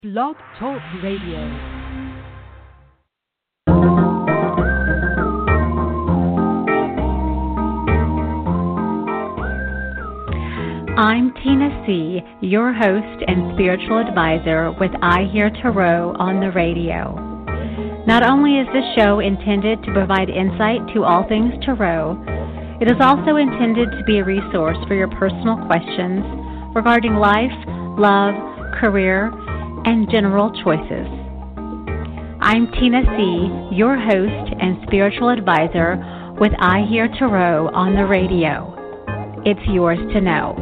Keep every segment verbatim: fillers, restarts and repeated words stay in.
Blog Talk Radio. I'm Tina C., your host and spiritual advisor with I Hear Tarot on the radio. Not only is this show intended to provide insight to all things tarot, it is also intended to be a resource for your personal questions regarding life, love, career, and general choices. I'm Tina C., your host and spiritual advisor with I Hear Tarot on the radio. It's yours to know.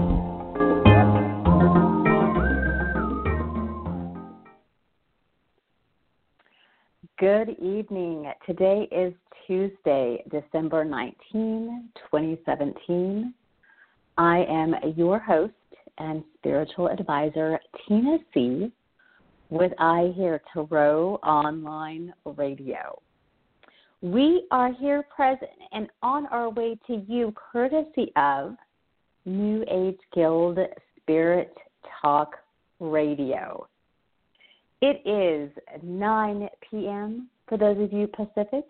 Good evening. Today is Tuesday, December nineteenth, twenty seventeen. I am your host and spiritual advisor, Tina C., with I Hear Tarot Online Radio. We are here present and on our way to you courtesy of New Age Guild Spirit Talk Radio. It is nine p.m. for those of you Pacific,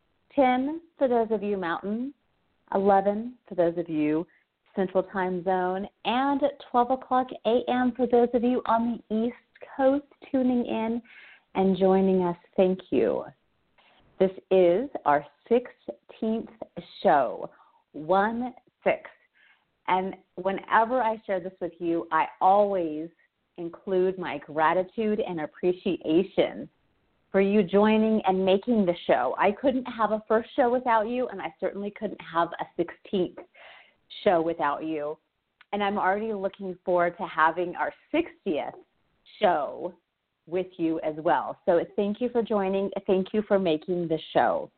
ten for those of you Mountain, eleven for those of you Central Time Zone, and twelve o'clock a.m. for those of you on the East Coast tuning in and joining us. Thank you. This is our sixteenth show, one six. And whenever I share this with you, I always include my gratitude and appreciation for you joining and making the show. I couldn't have a first show without you, and I certainly couldn't have a sixteenth show without you. And I'm already looking forward to having our sixtieth show with you as well. So thank you for joining. Thank you for making the show.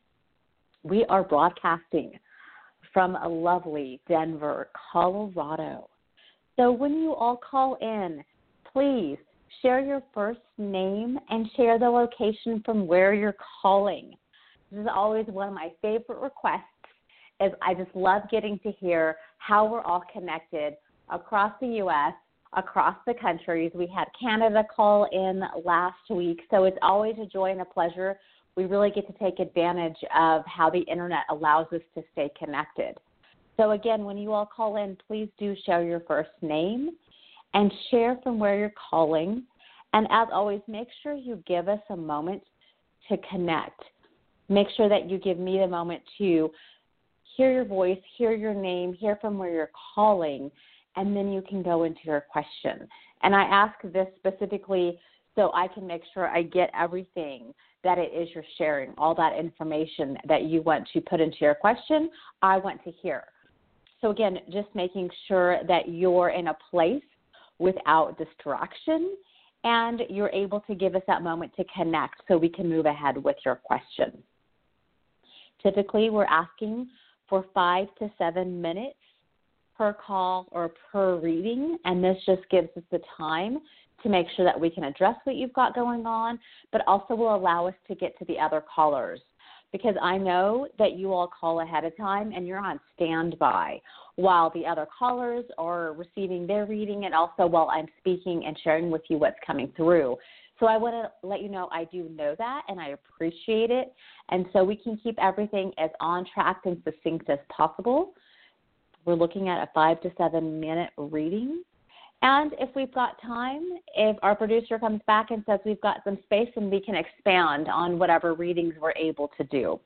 We are broadcasting from a lovely Denver, Colorado. So when you all call in, please share your first name and share the location from where you're calling. This is always one of my favorite requests, as I just love getting to hear how we're all connected across the U S, across the countries. We had Canada call in last week, so it's always a joy and a pleasure. We really get to take advantage of how the internet allows us to stay connected. So again, when you all call in, please do share your first name and share from where you're calling. And as always, make sure you give us a moment to connect. Make sure that you give me the moment to hear your voice, hear your name, hear from where you're calling, and then you can go into your question. And I ask this specifically so I can make sure I get everything that it is you're sharing, all that information that you want to put into your question, I want to hear. So again, just making sure that you're in a place without distraction and you're able to give us that moment to connect so we can move ahead with your question. Typically, we're asking for five to seven minutes per call or per reading, and this just gives us the time to make sure that we can address what you've got going on, but also will allow us to get to the other callers, because I know that you all call ahead of time and you're on standby while the other callers are receiving their reading and also while I'm speaking and sharing with you what's coming through. So I want to let you know I do know that and I appreciate it, and so we can keep everything as on track and succinct as possible. We're looking at a five to seven minute reading. And if we've got time, if our producer comes back and says we've got some space, then we can expand on whatever readings we're able to do.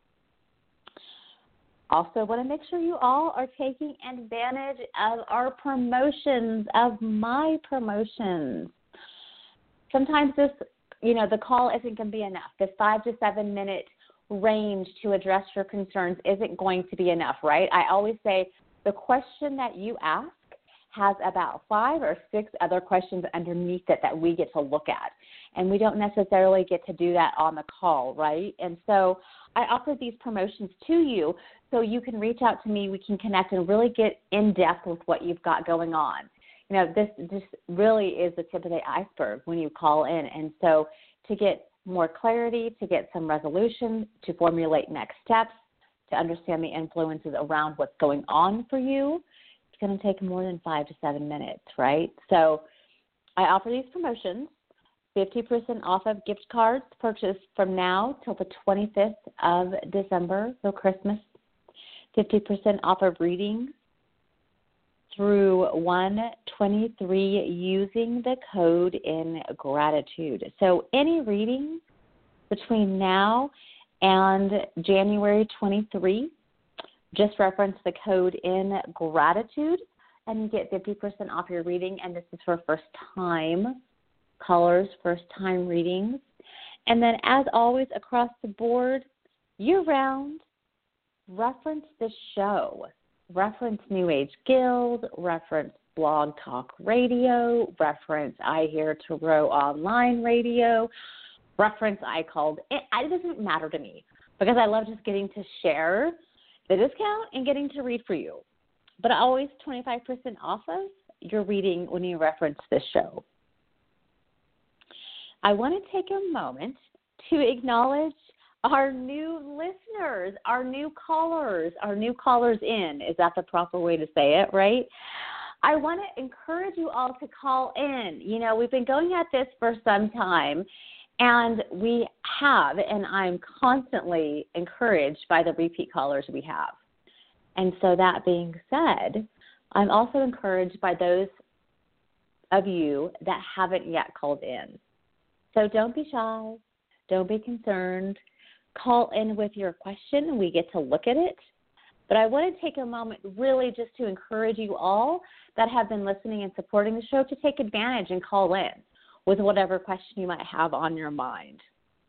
Also want to make sure you all are taking advantage of our promotions, of my promotions. Sometimes this, you know, the call isn't going to be enough. This five to seven minute range to address your concerns isn't going to be enough, right? I always say the question that you ask has about five or six other questions underneath it that we get to look at. And we don't necessarily get to do that on the call, right? And so I offer these promotions to you so you can reach out to me, we can connect and really get in depth with what you've got going on. You know, this, this really is the tip of the iceberg when you call in. And so to get more clarity, to get some resolution, to formulate next steps, to understand the influences around what's going on for you, it's going to take more than five to seven minutes, right? So I offer these promotions fifty percent off of gift cards purchased from now till the twenty-fifth of December, so Christmas. fifty percent off of readings through one twenty-three using the code in gratitude. So any reading between now and January twenty-third, just reference the code in gratitude and you get fifty percent off your reading. And this is for first-time callers, first-time readings. And then as always, across the board, year-round, reference the show. Reference New Age Guild, reference Blog Talk Radio, reference I Hear Tarot Online Radio, reference I Called. It, it doesn't matter to me because I love just getting to share the discount and getting to read for you. But always twenty-five percent off of your reading when you reference this show. I want to take a moment to acknowledge our new listeners, our new callers, our new callers in. Is that the proper way to say it, right? I want to encourage you all to call in. You know, we've been going at this for some time, and we have, and I'm constantly encouraged by the repeat callers we have. And so that being said, I'm also encouraged by those of you that haven't yet called in. So don't be shy. Don't be concerned. Call in with your question and we get to look at it. But I want to take a moment really just to encourage you all that have been listening and supporting the show to take advantage and call in with whatever question you might have on your mind.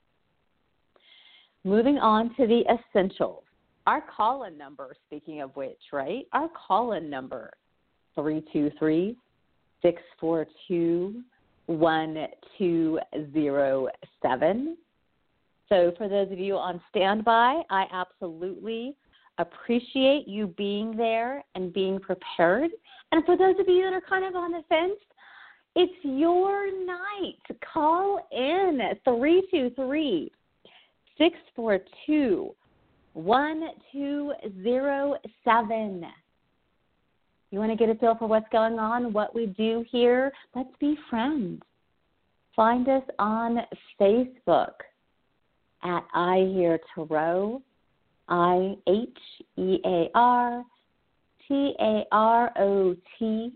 Moving on to the essentials. Our call-in number, speaking of which, right? Our call-in number, three two three, six four two, one two zero seven. So for those of you on standby, I absolutely appreciate you being there and being prepared. And for those of you that are kind of on the fence, it's your night. Call in three two three, six four two, one two zero seven. You want to get a feel for what's going on, what we do here? Let's be friends. Find us on Facebook at I Hear Tarot, I H E A R T A R O T,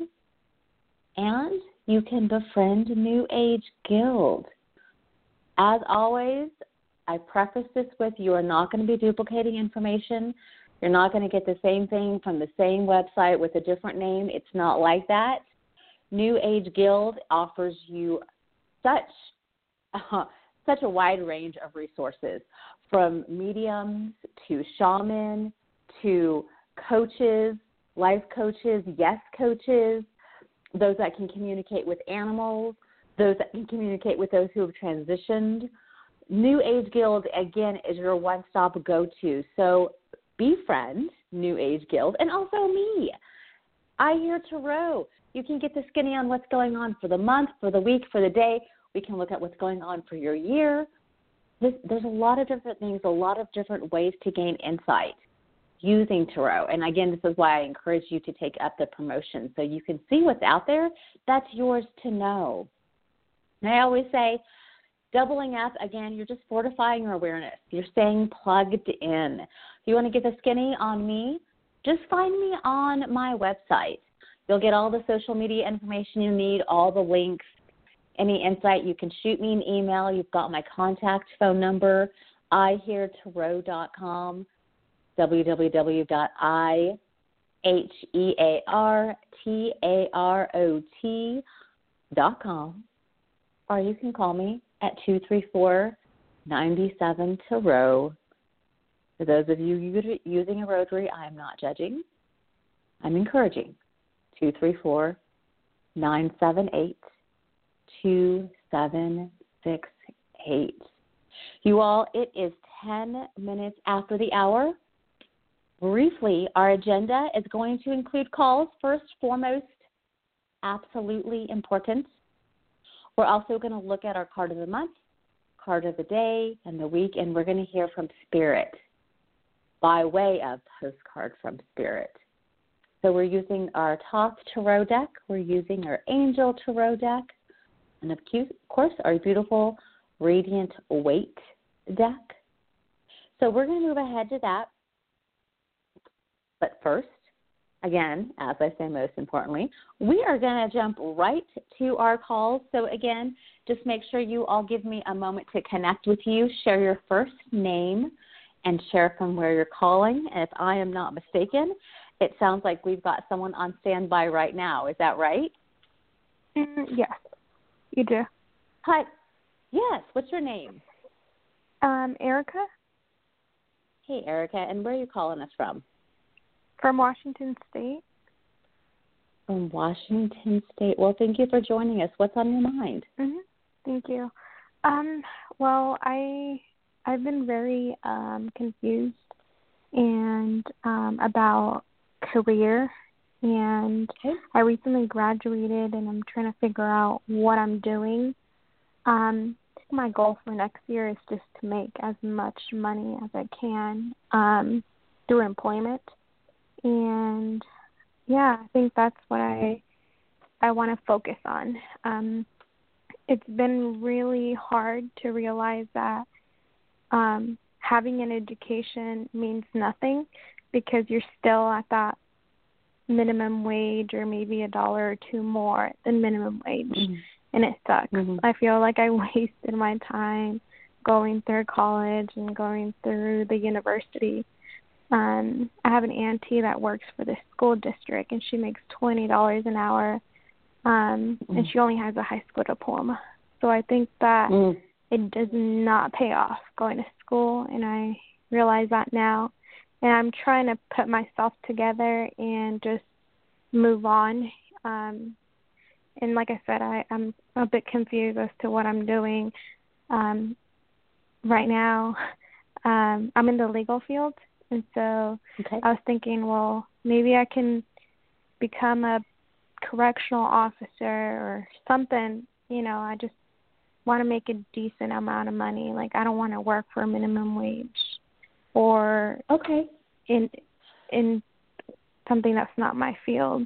and you can befriend New Age Guild. As always, I preface this with you are not going to be duplicating information. You're not going to get the same thing from the same website with a different name. It's not like that. New Age Guild offers you such uh, such a wide range of resources, from mediums to shaman to coaches, life coaches, yes coaches, those that can communicate with animals, those that can communicate with those who have transitioned. New Age Guild, again, is your one-stop go-to. So befriend New Age Guild and also me. I Hear Tarot. You can get the skinny on what's going on for the month, for the week, for the day. We can look at what's going on for your year. This, there's a lot of different things, a lot of different ways to gain insight using tarot. And again, this is why I encourage you to take up the promotion so you can see what's out there that's yours to know. And I always say, doubling up, again, you're just fortifying your awareness. You're staying plugged in. If you want to get the skinny on me, just find me on my website. You'll get all the social media information you need, all the links, any insight. You can shoot me an email. You've got my contact phone number, I hear tarot dot com, w w w dot i hear tarot dot com, or you can call me at two three four, nine seven, tarot. For those of you using a rotary, I am not judging. I'm encouraging. two three four, nine seven eight, two seven six eight. You all, it is ten minutes after the hour. Briefly, our agenda is going to include calls. First, foremost, absolutely important. We're also going to look at our card of the month, card of the day, and the week, and we're going to hear from Spirit by way of postcard from Spirit. So we're using our Thoth Tarot deck. We're using our Angel Tarot deck. and of course, our beautiful Radiant Weight deck. So we're going to move ahead to that. But first, again, as I say most importantly, we are going to jump right to our calls. So again, just make sure you all give me a moment to connect with you, share your first name, and share from where you're calling. And if I am not mistaken, it sounds like we've got someone on standby right now. Is that right? Mm, yes, you do. Hi. Yes. What's your name? Um, Erica. Hey, Erica. And where are you calling us from? From Washington State. From Washington State. Well, thank you for joining us. What's on your mind? Mm-hmm. Thank you. Um, well, I I've been very um, confused and um, about career, and okay. I recently graduated, and I'm trying to figure out what I'm doing. Um, my goal for next year is just to make as much money as I can um, through employment. And yeah, I think that's what I I want to focus on. Um, it's been really hard to realize that um, having an education means nothing because you're still at that minimum wage or maybe a dollar or two more than minimum wage, mm-hmm. and it sucks. Mm-hmm. I feel like I wasted my time going through college and going through the university. Um, I have an auntie that works for the school district, and she makes twenty dollars an hour, um, mm. and she only has a high school diploma. So I think that mm. it does not pay off going to school, and I realize that now. And I'm trying to put myself together and just move on. Um, and like I said, I, I'm a bit confused as to what I'm doing um, right now. Um, I'm in the legal field. And so okay. I was thinking, well, maybe I can become a correctional officer or something. You know, I just want to make a decent amount of money. Like, I don't want to work for a minimum wage or okay in in something that's not my field.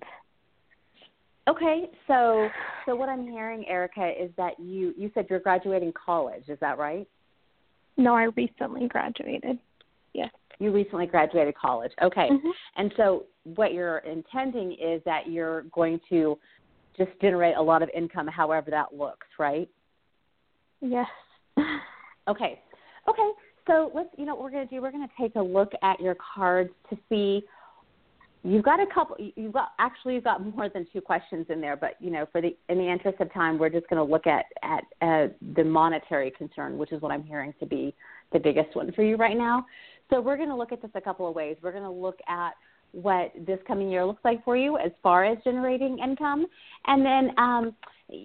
Okay, so so what I'm hearing, Erica, is that you, you said you're graduating college. Is that right? No, I recently graduated. Yes. You recently graduated college. Okay. Mm-hmm. And so what you're intending is that you're going to just generate a lot of income however that looks, right? Yes. Okay. Okay. So let's, you know what we're going to do? We're going to take a look at your cards to see. You've got a couple, you've got, actually you've got more than two questions in there, but, you know, for the, in the interest of time, we're just going to look at, at uh, the monetary concern, which is what I'm hearing to be the biggest one for you right now. So we're going to look at this a couple of ways. We're going to look at what this coming year looks like for you as far as generating income. And then um,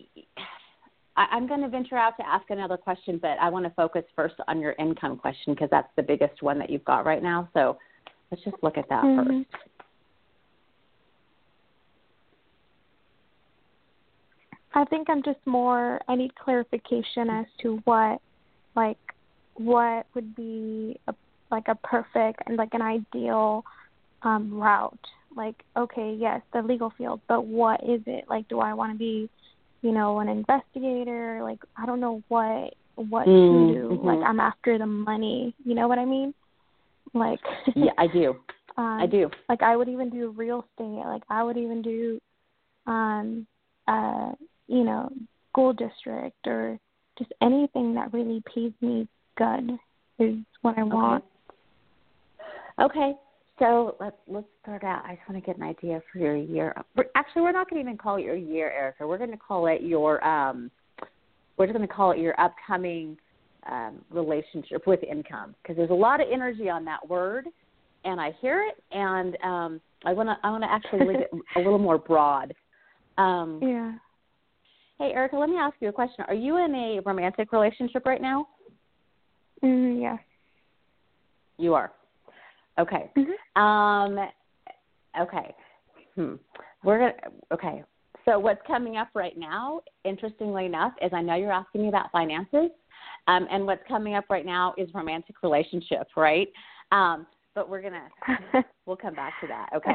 I, I'm going to venture out to ask another question, but I want to focus first on your income question because that's the biggest one that you've got right now. So let's just look at that mm-hmm. first. I think I'm just more, I need clarification as to what, like, what would be a, like a perfect and like an ideal um, route. Like, okay, yes, the legal field, but what is it? Like, do I want to be, you know, an investigator? Like, I don't know what, what mm, to do. Mm-hmm. Like, I'm after the money. You know what I mean? Like, yeah, I do. um, I do. Like, I would even do real estate. Like, I would even do, um, uh, you know, school district or just anything that really pays me good is what I want. Okay. okay. So let's let's start out. I just want to get an idea for your year. Actually, we're not going to even call it your year, Erica. We're going to call it your um. We're just going to call it your upcoming um, relationship with income because there's a lot of energy on that word, and I hear it, and um, I want to I want to actually leave it a little more broad. Um, yeah. Hey, Erica, let me ask you a question. Are you in a romantic relationship right now? Mm, yeah. You are. Okay. Mm-hmm. Um, okay. Hmm. We're gonna. Okay. So what's coming up right now, interestingly enough, is I know you're asking me about finances, um, and what's coming up right now is romantic relationship, right? Um, but we're gonna. We'll come back to that. Okay.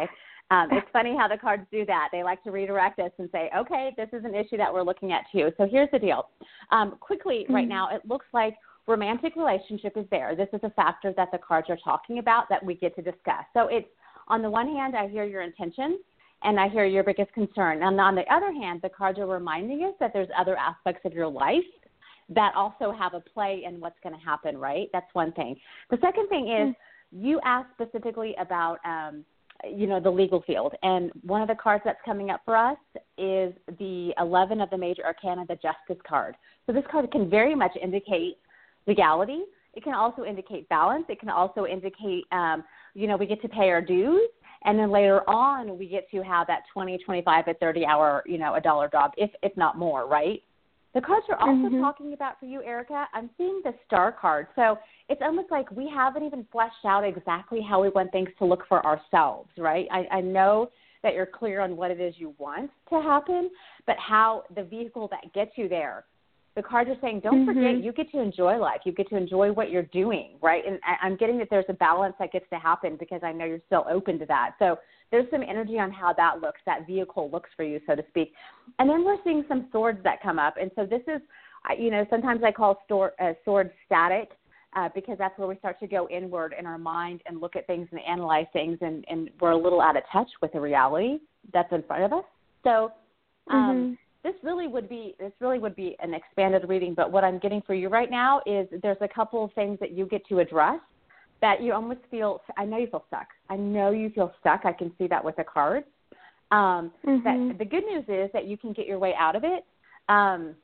Um, it's funny how the cards do that. They like to redirect us and say, okay, this is an issue that we're looking at too. So here's the deal. Um, quickly, mm-hmm. right now, it looks like romantic relationship is there. This is a factor that the cards are talking about that we get to discuss. So it's, on the one hand, I hear your intentions and I hear your biggest concern. And on the other hand, the cards are reminding us that there's other aspects of your life that also have a play in what's going to happen, right? That's one thing. The second thing is mm-hmm. you asked specifically about, um, you know, the legal field. And one of the cards that's coming up for us is the eleven of the major arcana, the Justice card. So this card can very much indicate legality. It can also indicate balance. It can also indicate, um, you know, we get to pay our dues. And then later on, we get to have that twenty, twenty-five, or thirty hour, you know, a dollar job, if, if not more, right? The cards are also mm-hmm. talking about for you, Erica, I'm seeing the Star card. So it's almost like we haven't even fleshed out exactly how we want things to look for ourselves, right? I, I know that you're clear on what it is you want to happen, but how the vehicle that gets you there. The cards are saying, don't mm-hmm. forget, you get to enjoy life. You get to enjoy what you're doing, right? And I, I'm getting that there's a balance that gets to happen because I know you're still open to that. So there's some energy on how that looks, that vehicle looks for you, so to speak. And then we're seeing some swords that come up. And so this is, you know, sometimes I call sword, uh, sword static uh, because that's where we start to go inward in our mind and look at things and analyze things, and, and we're a little out of touch with the reality that's in front of us. So um, mm-hmm. This really would be this really would be an expanded reading, but what I'm getting for you right now is there's a couple of things that you get to address that you almost feel, I know you feel stuck. I know you feel stuck. I can see that with the cards. Um, mm-hmm. That the good news is that you can get your way out of it. Um,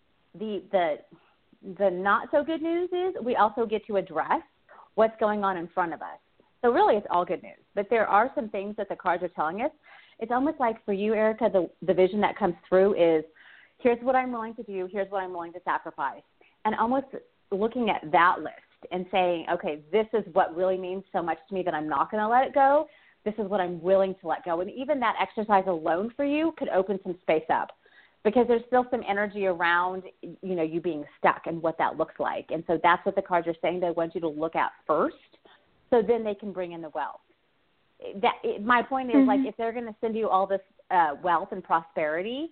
the the the not so good news is we also get to address what's going on in front of us. So really, it's all good news. But there are some things that the cards are telling us. It's almost like for you, Erica, the, the vision that comes through is, here's what I'm willing to do, here's what I'm willing to sacrifice. And almost looking at that list and saying, okay, this is what really means so much to me that I'm not going to let it go. This is what I'm willing to let go. And even that exercise alone for you could open some space up because there's still some energy around, you know, you being stuck and what that looks like. And so that's what the cards are saying they want you to look at first, so then they can bring in the wealth. That my point is, mm-hmm. like, if they're going to send you all this uh, wealth and prosperity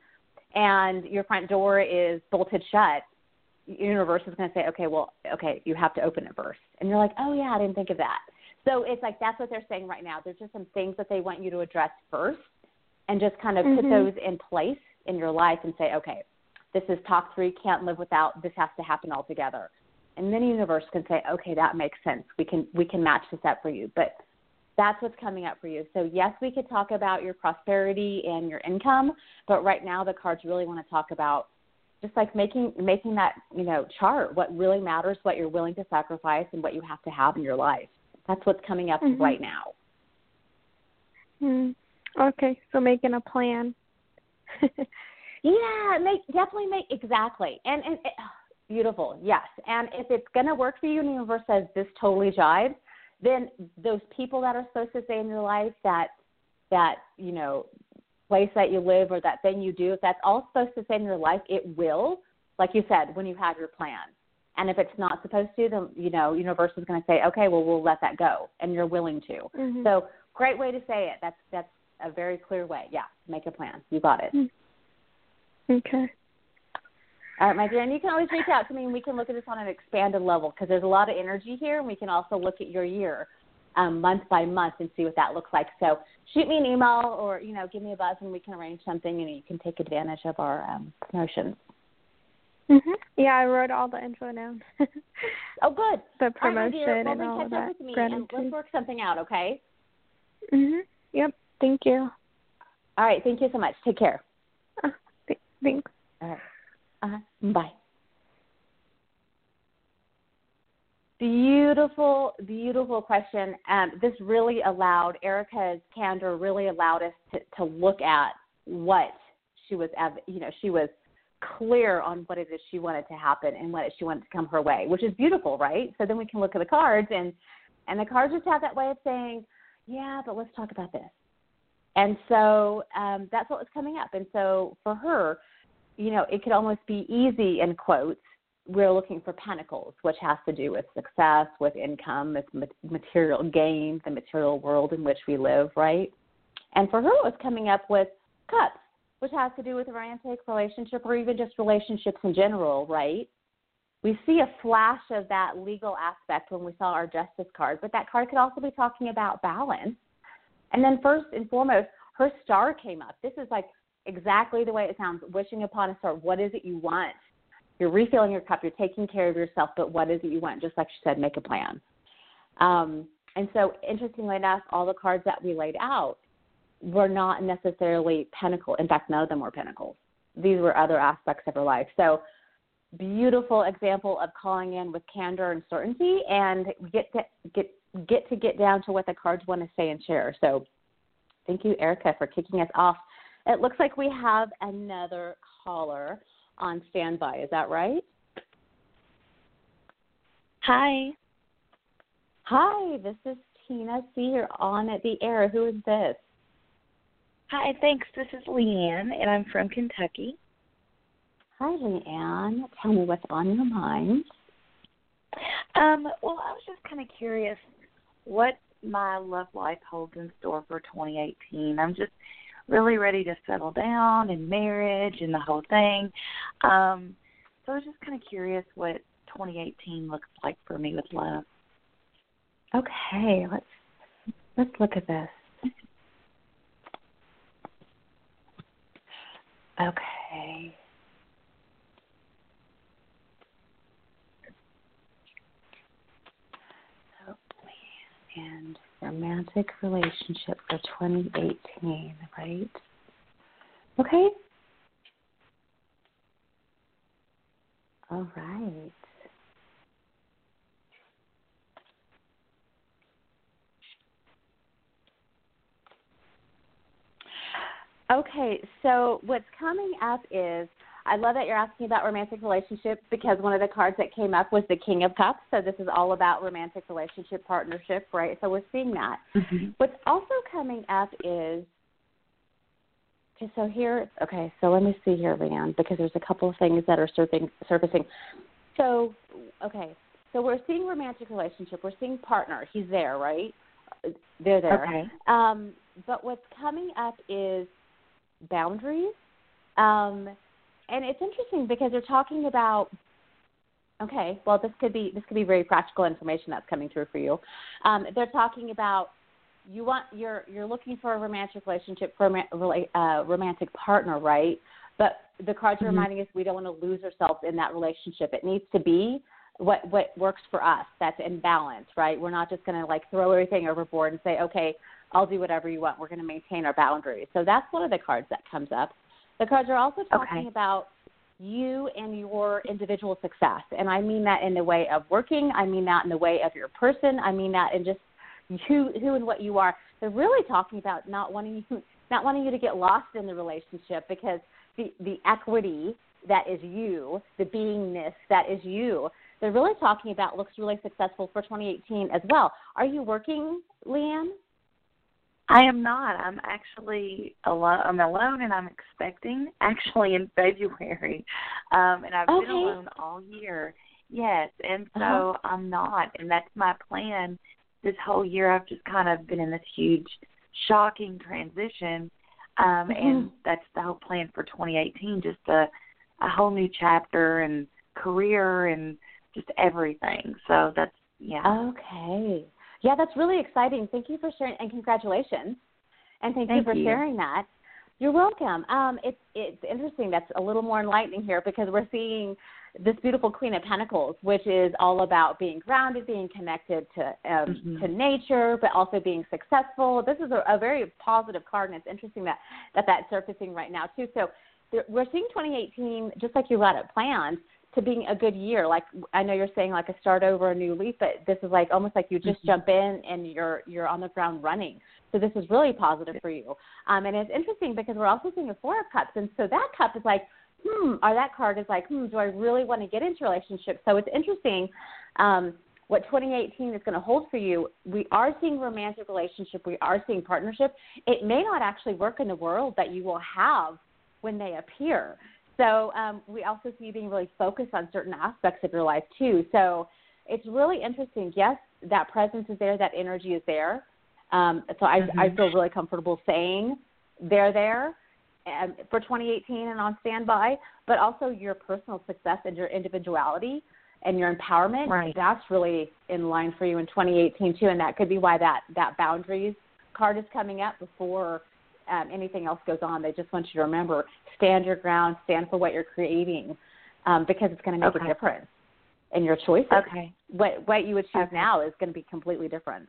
and your front door is bolted shut, universe is going to say, okay, well, okay, you have to open it first. And you're like, oh, yeah, I didn't think of that. So it's like that's what they're saying right now. There's just some things that they want you to address first and just kind of mm-hmm. put those in place in your life and say, okay, this is top three, can't live without, this has to happen all together. And then the universe can say, okay, that makes sense. We can we can match this up for you. But that's what's coming up for you. So, yes, we could talk about your prosperity and your income, but right now the cards really want to talk about just like making making that, you know, chart, what really matters, what you're willing to sacrifice, and what you have to have in your life. That's what's coming up mm-hmm. right now. Mm. Okay, so making a plan. yeah, make definitely make, exactly. And, and it, beautiful, yes. And if it's going to work for you and the universe says this totally jives, then those people that are supposed to stay in your life, that, that, you know, place that you live or that thing you do, if that's all supposed to stay in your life, it will, like you said, when you have your plan. And if it's not supposed to, then, you know, universe is going to say, okay, well, we'll let that go, and you're willing to. Mm-hmm. So great way to say it. That's that's a very clear way. Yeah, make a plan. You got it. Okay. All right, my dear, and you can always reach out to me, and we can look at this on an expanded level because there's a lot of energy here, and we can also look at your year um, month by month and see what that looks like. So shoot me an email or, you know, give me a buzz, and we can arrange something, and you can take advantage of our um, promotions. Mm-hmm. Yeah, I wrote all the info down. Oh, good. The promotion all right, and all of that. With me and let's work something out, okay? Mhm. Yep. Thank you. All right. Thank you so much. Take care. Uh, th- thanks. All right. Uh-huh. Bye. Beautiful, beautiful question. Um, this really allowed, Erica's candor really allowed us to, to look at what she was, you know, she was clear on what it is she wanted to happen and what she wanted to come her way, which is beautiful, right? So then we can look at the cards, and, and the cards just have that way of saying, yeah, but let's talk about this. And so um, that's what was coming up. And so for her, you know, it could almost be easy, in quotes, we're looking for pentacles, which has to do with success, with income, with material gain, the material world in which we live, right? And for her, it was coming up with cups, which has to do with a romantic relationship or even just relationships in general, right? We see a flash of that legal aspect when we saw our justice card, but that card could also be talking about balance. And then first and foremost, her star came up. This is like exactly the way it sounds, wishing upon a star. What is it you want? You're refilling your cup. You're taking care of yourself, but what is it you want? Just like she said, make a plan. Um, and so interestingly enough, all the cards that we laid out were not necessarily pentacles. In fact, none of them were pentacles. These were other aspects of her life. So beautiful example of calling in with candor and certainty, and get to get get to get down to what the cards want to say and share. So thank you, Erica, for kicking us off. It looks like we have another caller on standby. Is that right? Hi. Hi, this is Tina C. You're on at the air. Who is this? Hi, thanks. This is Leanne, and I'm from Kentucky. Hi, Leanne. Tell me what's on your mind. Um, well, I was just kind of curious what my love life holds in store for twenty eighteen. I'm just really ready to settle down in marriage and the whole thing. Um, so I was just kind of curious what twenty eighteen looks like for me with love. Okay, let's let's look at this. Okay. So, and romantic relationship for twenty eighteen, right? Okay. All right. Okay, so what's coming up is, I love that you're asking about romantic relationships because one of the cards that came up was the King of Cups. So this is all about romantic relationship, partnership, right? So we're seeing that. Mm-hmm. What's also coming up is, okay, so here, okay, so let me see here, Leanne, because there's a couple of things that are surfing, surfacing. So, okay, so we're seeing romantic relationship. We're seeing partner. He's there, right? They're there. Okay. Um, but what's coming up is boundaries. Um, and it's interesting because they're talking about, okay, well, this could be this could be very practical information that's coming through for you. Um, they're talking about you want you're you're looking for a romantic relationship, for a uh, romantic partner, right? But the cards are mm-hmm. reminding us we don't want to lose ourselves in that relationship. It needs to be what what works for us. That's in balance, right? We're not just going to like throw everything overboard and say, okay, I'll do whatever you want. We're going to maintain our boundaries. So that's one of the cards that comes up. The cards are also talking okay. about you and your individual success. And I mean that in the way of working. I mean that in the way of your person. I mean that in just who, who and what you are. They're really talking about not wanting you, not wanting you to get lost in the relationship because the, the equity that is you, the beingness that is you, they're really talking about looks really successful for twenty eighteen as well. Are you working, Leanne? I am not. I'm actually alone. I'm alone, and I'm expecting actually in February, um, and I've okay. been alone all year. Yes, and so uh-huh. I'm not, and that's my plan. This whole year, I've just kind of been in this huge, shocking transition, um, mm-hmm. and that's the whole plan for twenty eighteen. Just a, a whole new chapter and career and just everything. So that's yeah. Okay. Yeah, that's really exciting. Thank you for sharing, and congratulations. And thank, thank you for you. sharing that. You're welcome. Um, it's it's interesting. That's a little more enlightening here because we're seeing this beautiful Queen of Pentacles, which is all about being grounded, being connected to um, mm-hmm. to nature, but also being successful. This is a, a very positive card, and it's interesting that, that that's surfacing right now, too. So there, we're seeing twenty eighteen, just like you had it planned, to being a good year. Like I know you're saying like a start over, a new leaf, but this is like almost like you just mm-hmm. jump in and you're you're on the ground running. So this is really positive for you. Um, and it's interesting because we're also seeing a Four of Cups. And so that cup is like, hmm, or that card is like, hmm, do I really want to get into relationships? So it's interesting um, what twenty eighteen is going to hold for you. We are seeing romantic relationship. We are seeing partnership. It may not actually work in the world that you will have when they appear. So um, we also see you being really focused on certain aspects of your life, too. So it's really interesting. Yes, that presence is there. That energy is there. Um, so I, mm-hmm. I feel really comfortable saying they're there and for twenty eighteen and on standby, but also your personal success and your individuality and your empowerment, right. that's really in line for you in twenty eighteen too, and that could be why that, that boundaries card is coming up before um, anything else goes on. They just want you to remember, stand your ground, stand for what you're creating, um, because it's going to make okay. a difference in your choices. Okay. What, what you would choose okay. now is going to be completely different.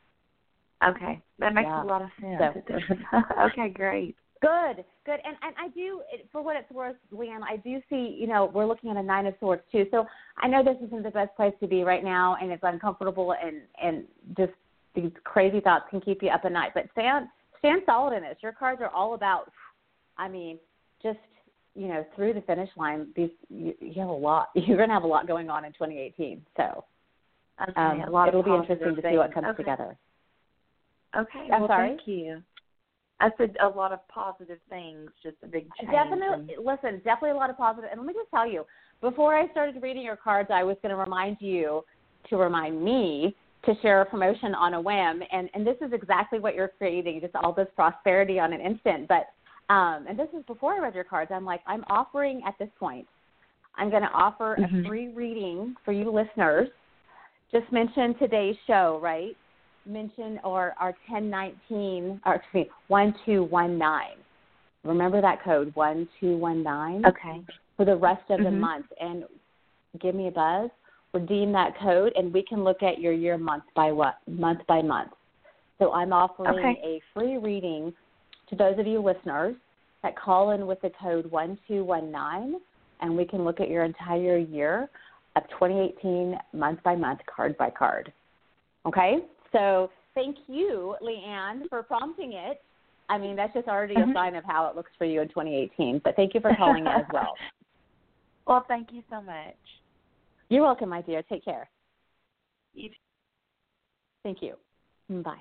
Okay. That makes yeah. a lot of sense. So. Okay, great. Good, good. And and I do, for what it's worth, Leanne, I do see, you know, we're looking at a Nine of Swords too. So I know this isn't the best place to be right now, and it's uncomfortable, and, and just these crazy thoughts can keep you up at night. But stand, stand solid in this. Your cards are all about, I mean, just, you know, through the finish line, these you, you have a lot. You're going to have a lot going on in twenty eighteen. So okay, um, a lot it'll of be interesting to things. see what comes okay. together. Okay, I'm well, sorry? thank you. I said a lot of positive things, just a big change. Definitely, and... listen, definitely a lot of positive. And let me just tell you, before I started reading your cards, I was going to remind you to remind me to share a promotion on a whim. And, and this is exactly what you're creating, just all this prosperity on an instant. But, um, and this is before I read your cards, I'm like, I'm offering at this point, I'm going to offer mm-hmm. a free reading for you listeners. Just mention today's show, right? Mention or our ten nineteen, or excuse me, one two one nine. Remember that code, one two one nine. Okay. For the rest of mm-hmm. the month, and give me a buzz. Redeem that code, and we can look at your year month by what month by month. So I'm offering okay. a free reading to those of you listeners that call in with the code one two one nine, and we can look at your entire year of twenty eighteen month by month, card by card. Okay. So thank you, Leanne, for prompting it. I mean, that's just already mm-hmm. a sign of how it looks for you in twenty eighteen. But thank you for calling in as well. Well, thank you so much. You're welcome, my dear. Take care. You Thank you. Bye.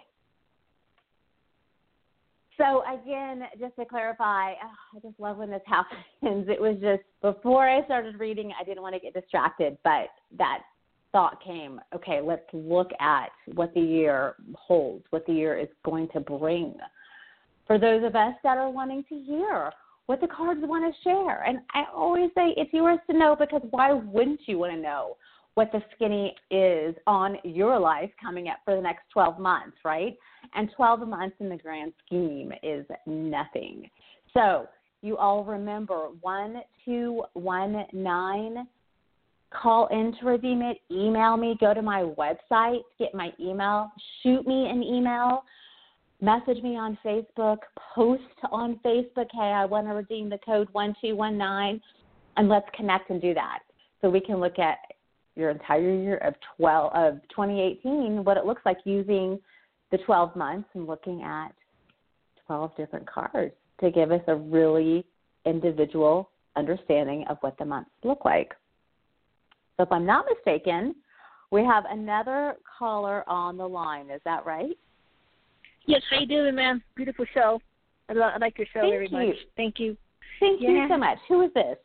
So, again, just to clarify, oh, I just love when this happens. It was just before I started reading, I didn't want to get distracted, but that thought came, okay, let's look at what the year holds, what the year is going to bring. For those of us that are wanting to hear what the cards want to share. And I always say it's yours to know, because why wouldn't you want to know what the skinny is on your life coming up for the next twelve months, right? And twelve months in the grand scheme is nothing. So you all remember one two one nine. Call in to redeem it, email me, go to my website, get my email, shoot me an email, message me on Facebook, post on Facebook, hey, I want to redeem the code one two one nine, and let's connect and do that. So we can look at your entire year of twelve of twenty eighteen, what it looks like using the twelve months and looking at twelve different cards to give us a really individual understanding of what the months look like. So if I'm not mistaken, we have another caller on the line. Is that right? Yes, how you doing, ma'am? Beautiful show. I, lo- I like your show Thank very you. much. Thank you. Thank yeah. you so much. Who is this?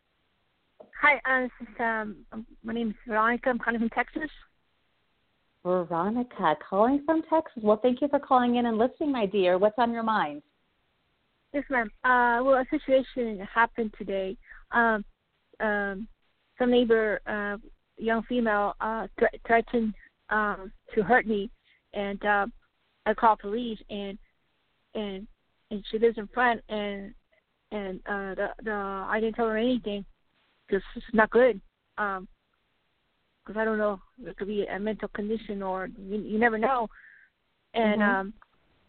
Hi, uh, this is, um, my name is Veronica. I'm calling from Texas. Veronica, calling from Texas. Well, thank you for calling in and listening, my dear. What's on your mind? Yes, ma'am. Uh, well, a situation happened today. Um, um, some neighbor, uh, young female, uh, th- threatened um, to hurt me, and uh, I called police, and and and she lives in front, and and uh, the the I didn't tell her anything because it's not good. Um, because I don't know, it could be a mental condition, or you, you never know. And mm-hmm. um,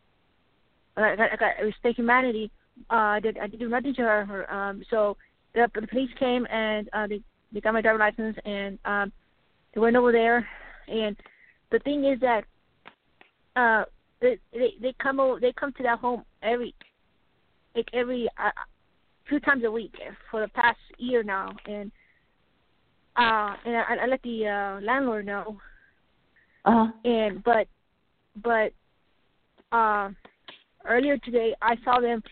I got, I got it was fake humanity. Uh, I did I did do nothing to her. her um, so the, the police came, and uh, they they got my driver's license, and um, they went over there. And the thing is that uh, they they, they come over, they come to that home every like every uh, two times a week for the past year now, and uh, and I, I let the uh, landlord know. Uh-huh. And but but uh, earlier today I saw them.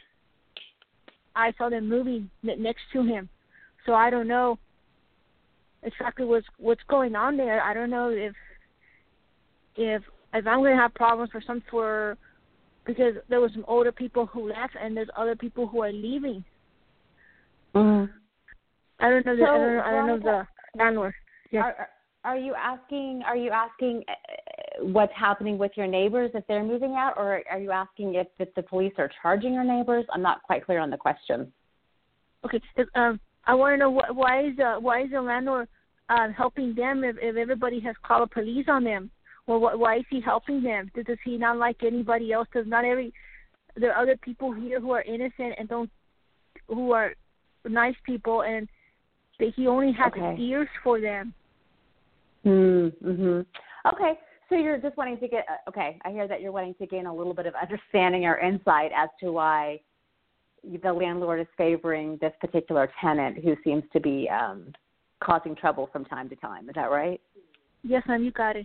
I saw them moving next to him, so I don't know exactly what's what's going on there. I don't know if if if I'm going to have problems for some for because there were some older people who left and there's other people who are leaving. Mm-hmm. I don't know. The, so, I don't know. I don't know Veronica, the landlord. Yes. Are, are you asking? Are you asking what's happening with your neighbors if they're moving out, or are you asking if, if the police are charging your neighbors? I'm not quite clear on the question. Okay. Um, I want to know wh- why is the why is the landlord uh, helping them if, if everybody has called the police on them? Well, wh- why is he helping them? Does he not like anybody else? Does not every there are other people here who are innocent and don't who are nice people, and that he only has Okay. ears for them. Mm-hmm. Okay, so you're just wanting to get, okay, I hear that you're wanting to gain a little bit of understanding or insight as to why the landlord is favoring this particular tenant who seems to be um, causing trouble from time to time. Is that right? Yes, ma'am, you got it.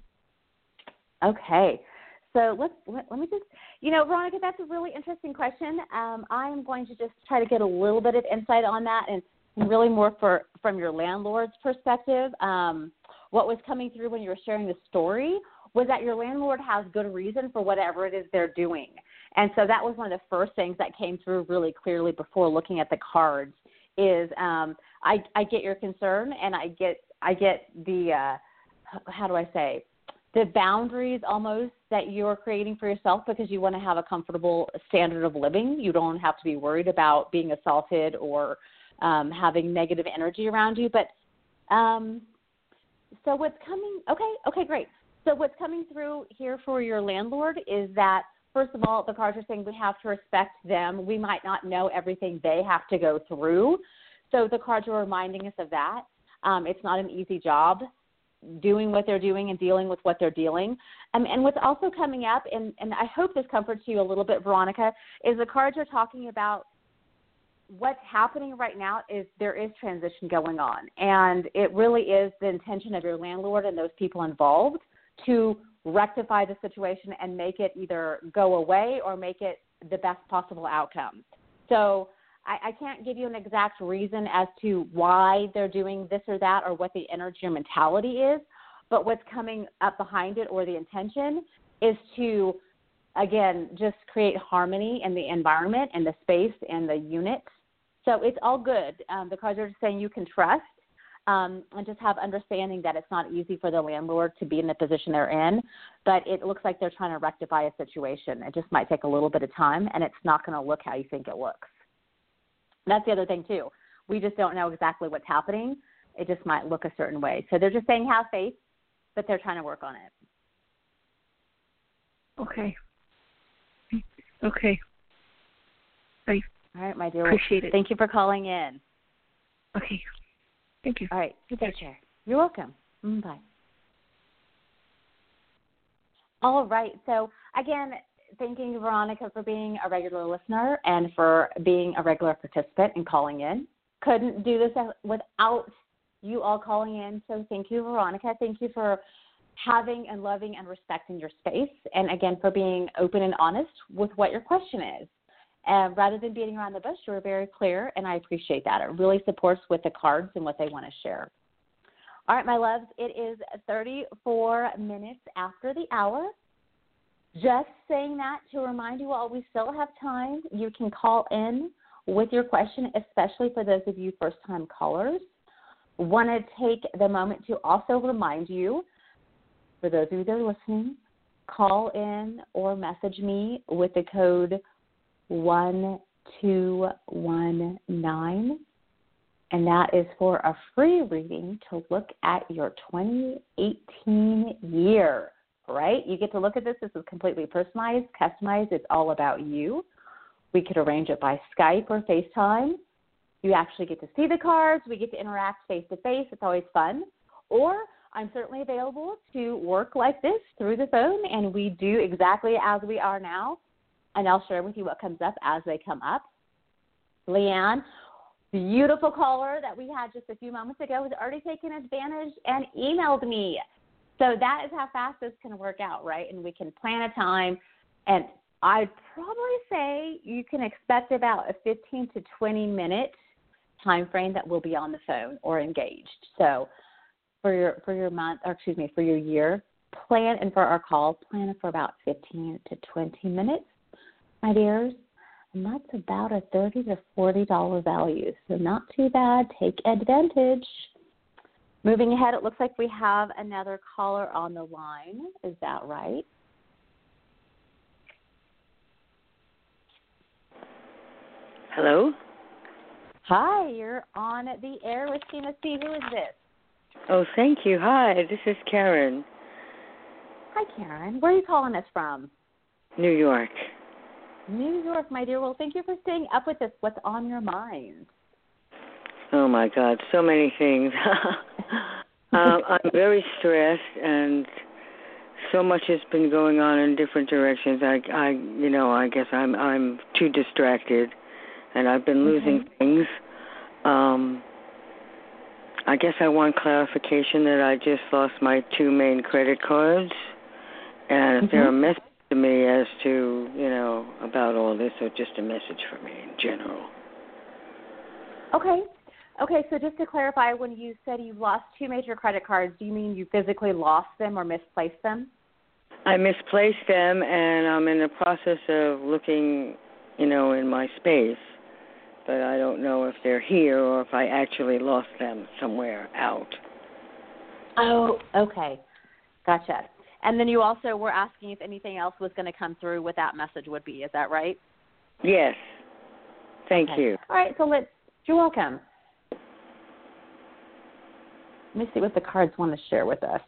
Okay. So let's, let, let me just, you know, Veronica, that's a really interesting question. Um, I'm going to just try to get a little bit of insight on that and really more for from your landlord's perspective. Um, what was coming through when you were sharing the story was that your landlord has good reason for whatever it is they're doing. And so that was one of the first things that came through really clearly before looking at the cards is um, I, I get your concern and I get I get the, uh, how do I say, the boundaries almost that you're creating for yourself because you want to have a comfortable standard of living. You don't have to be worried about being assaulted or um, having negative energy around you. But um, so what's coming, okay, okay, great. So what's coming through here for your landlord is that, first of all, the cards are saying we have to respect them. We might not know everything they have to go through. So the cards are reminding us of that. Um, it's not an easy job doing what they're doing and dealing with what they're dealing. Um, and what's also coming up, and, and I hope this comforts you a little bit, Veronica, is the cards are talking about what's happening right now is there is transition going on. And it really is the intention of your landlord and those people involved to rectify the situation and make it either go away or make it the best possible outcome. So I, I can't give you an exact reason as to why they're doing this or that or what the energy or mentality is, but what's coming up behind it or the intention is to, again, just create harmony in the environment and the space and the unit. So it's all good. Um, the cards are just saying you can trust um, and just have understanding that it's not easy for the landlord to be in the position they're in, but it looks like they're trying to rectify a situation. It just might take a little bit of time, and it's not going to look how you think it looks. That's the other thing, too. We just don't know exactly what's happening. It just might look a certain way. So they're just saying have faith, but they're trying to work on it. Okay. Okay. I All right, my dear. appreciate it. Thank you for calling in. Okay. Thank you. All right. You take care. You're welcome. Bye. All right. So, again, thanking you, Veronica, for being a regular listener and for being a regular participant and calling in. Couldn't do this without you all calling in. So thank you, Veronica. Thank you for having and loving and respecting your space. And, again, for being open and honest with what your question is. And rather than beating around the bush, you were very clear, and I appreciate that. It really supports with the cards and what they want to share. All right, my loves, it is thirty-four minutes after the hour. Just saying that to remind you all we still have time. You can call in with your question, especially for those of you first-time callers. Want to take the moment to also remind you, for those of you that are listening, call in or message me with the code one two one nine, and that is for a free reading to look at your twenty eighteen year, right? You get to look at this. This is completely personalized, customized. It's all about you. We could arrange it by Skype or FaceTime. You actually get to see the cards. We get to interact face-to-face. It's always fun. Or I'm certainly available to work like this through the phone, and we do exactly as we are now. And I'll share with you what comes up as they come up. Leanne, beautiful caller that we had just a few moments ago, has already taken advantage and emailed me. So that is how fast this can work out, right? And we can plan a time. And I'd probably say you can expect about a fifteen to twenty minute time frame that we'll be on the phone or engaged. So for your for your month, or excuse me, for your year, plan, and for our call, plan it for about fifteen to twenty minutes, my dears. And that's about a thirty to forty dollars value. So not too bad. Take advantage. Moving ahead, it looks like we have another caller on the line. Is that right? Hello? Hi, you're on the air with Tina C. Who is this? Oh, thank you. Hi, this is Karen. Hi, Karen. Where are you calling us from? New York. New York, my dear. Well, thank you for staying up with us. What's on your mind? Oh, my God, so many things. um, I'm very stressed, and so much has been going on in different directions. I, I, you know, I guess I'm, I'm too distracted, and I've been losing mm-hmm. things. Um, I guess I want clarification that I just lost my two main credit cards, and mm-hmm. if they're a message to me as to, you know, about all this, or just a message for me in general. Okay. Okay, so just to clarify, when you said you lost two major credit cards, do you mean you physically lost them or misplaced them? I misplaced them, and I'm in the process of looking, you know, in my space, but I don't know if they're here or if I actually lost them somewhere out. Oh, okay. Gotcha. And then you also were asking if anything else was going to come through what that message would be. Is that right? Yes. Thank okay. you. All right, so let's, you're welcome. Let me see what the cards want to share with us.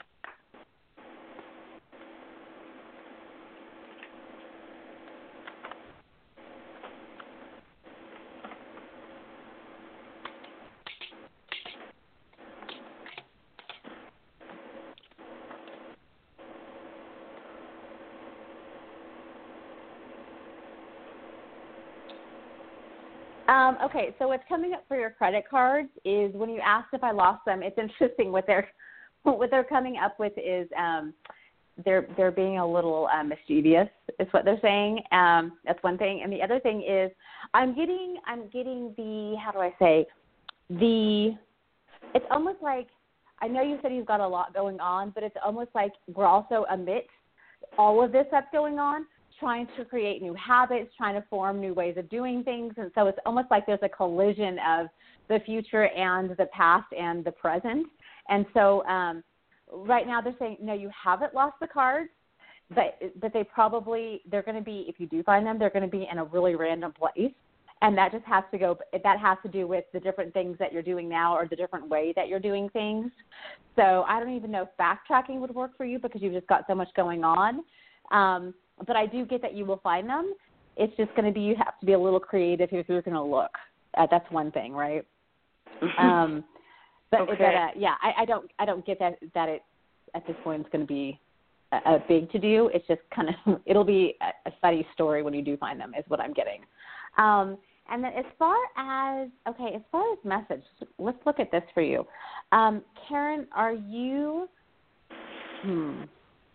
Um, okay, so what's coming up for your credit cards is when you asked if I lost them, it's interesting what they're what they're coming up with is um, they're they're being a little uh, mischievous, is what they're saying. Um, that's one thing, and the other thing is I'm getting I'm getting the how do I say the it's almost like I know you said you've got a lot going on, but it's almost like we're also amidst all of this that's going on, trying to create new habits, trying to form new ways of doing things. And so it's almost like there's a collision of the future and the past and the present. And so um, right now they're saying, no, you haven't lost the cards, but but they probably, they're going to be, if you do find them, they're going to be in a really random place. And that just has to go, that has to do with the different things that you're doing now or the different way that you're doing things. So I don't even know if backtracking would work for you because you've just got so much going on. Um, But I do get that you will find them. It's just going to be you have to be a little creative if you're going to look. Uh, that's one thing, right? um, but okay. but uh, yeah, I, I don't I don't get that that it at this point it's going to be a, a big to do. It's just kind of it'll be a, a funny story when you do find them is what I'm getting. Um, and then as far as okay, as far as message, let's look at this for you, um, Karen. Are you? Hmm.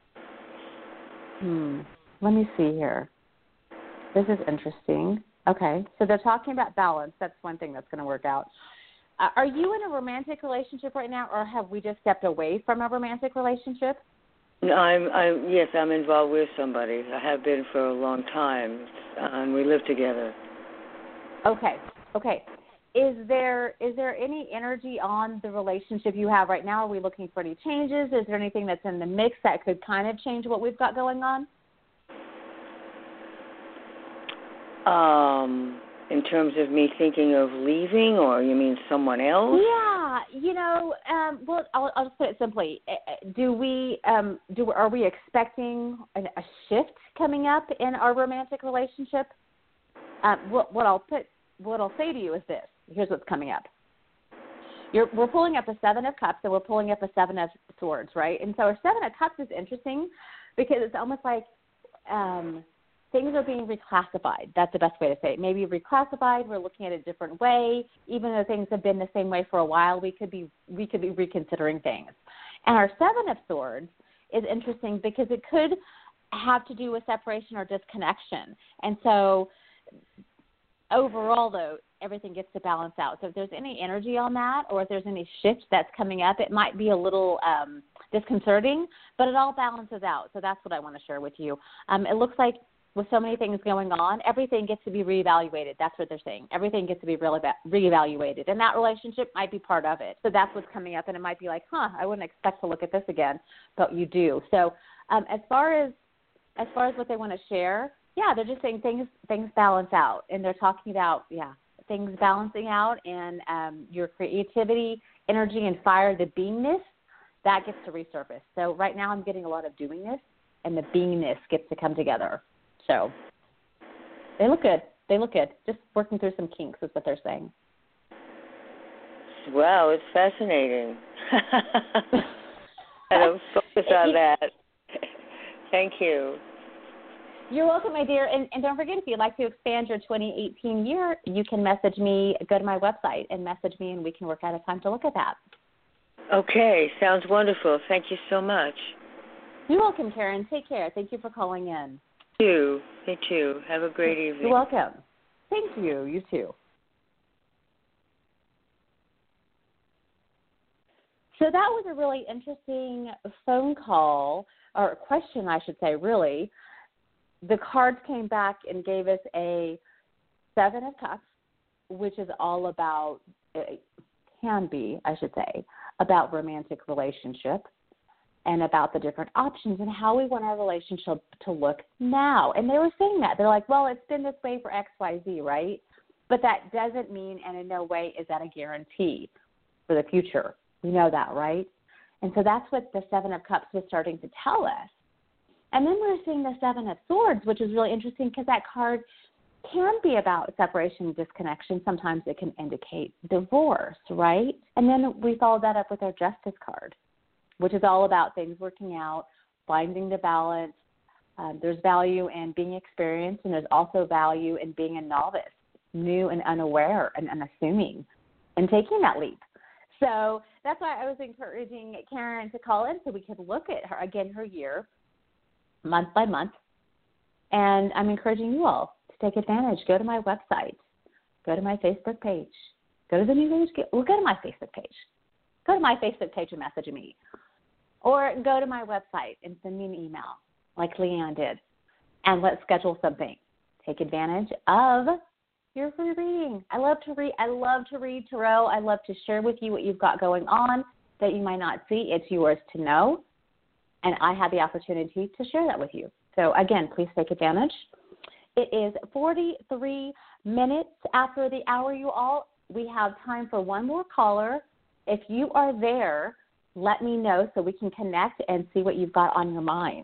Hmm. Let me see here. This is interesting. Okay, so they're talking about balance. That's one thing that's going to work out. Uh, are you in a romantic relationship right now, or have we just stepped away from a romantic relationship? No, I'm, I'm, yes, I'm involved with somebody. I have been for a long time, and we live together. Okay, okay. Is there is there any energy on the relationship you have right now? Are we looking for any changes? Is there anything that's in the mix that could kind of change what we've got going on? Um, in terms of me thinking of leaving, or you mean someone else? Yeah, you know, um, well, I'll, I'll just put it simply. Do we, um, do are we expecting a, a shift coming up in our romantic relationship? Uh, what, what I'll put, what I'll say to you is this. Here's what's coming up. You're, we're pulling up a Seven of Cups and we're pulling up a Seven of Swords, right? And so our Seven of Cups is interesting because it's almost like um, things are being reclassified. That's the best way to say it. Maybe reclassified. We're looking at it a different way. Even though things have been the same way for a while, we could be we could be reconsidering things. And our Seven of Swords is interesting because it could have to do with separation or disconnection. And so overall, though, everything gets to balance out. So if there's any energy on that or if there's any shift that's coming up, it might be a little um, disconcerting, but it all balances out. So that's what I want to share with you. Um, it looks like with so many things going on, everything gets to be reevaluated. That's what they're saying. Everything gets to be re- reevaluated, and that relationship might be part of it. So that's what's coming up, and it might be like, huh, I wouldn't expect to look at this again, but you do. So um, as far as as far as what they want to share, yeah, they're just saying things things balance out, and they're talking about yeah things balancing out, and um, your creativity, energy, and fire, the beingness, that gets to resurface. So right now I'm getting a lot of doingness, and the beingness gets to come together. So they look good. They look good. Just working through some kinks is what they're saying. Wow, it's fascinating. I don't focus on that. Thank you. You're welcome, my dear. And, and don't forget, if you'd like to expand your twenty eighteen year, you can message me, go to my website and message me, and we can work out a time to look at that. Okay, sounds wonderful. Thank you so much. You're welcome, Karen. Take care. Thank you for calling in. You too. Me too. Have a great evening. You're welcome. Thank you. You too. So that was a really interesting phone call, or question, I should say, really. The cards came back and gave us a Seven of Cups, which is all about, it can be, I should say, about romantic relationship and about the different options and how we want our relationship to look now. And they were saying that. They're like, well, it's been this way for X, Y, Z, right? But that doesn't mean, and in no way is that a guarantee for the future. We know that, right? And so that's what the Seven of Cups was starting to tell us. And then we're seeing the Seven of Swords, which is really interesting because that card can be about separation and disconnection. Sometimes it can indicate divorce, right? And then we followed that up with our Justice card, which is all about things working out, finding the balance. Um, there's value in being experienced, and there's also value in being a novice, new and unaware and unassuming, and taking that leap. So that's why I was encouraging Karen to call in so we could look at her, again, her year, month by month. And I'm encouraging you all to take advantage. Go to my website. Go to my Facebook page. Go to the New Age. Well, go to my Facebook page. Go to my Facebook page and message me. Or go to my website and send me an email like Leanne did. And let's schedule something. Take advantage of your free reading. I love to read. I love to read tarot. I love to share with you what you've got going on that you might not see. It's yours to know. And I have the opportunity to share that with you. So, again, please take advantage. It is forty-three minutes after the hour, you all. We have time for one more caller. If you are there, let me know so we can connect and see what you've got on your mind.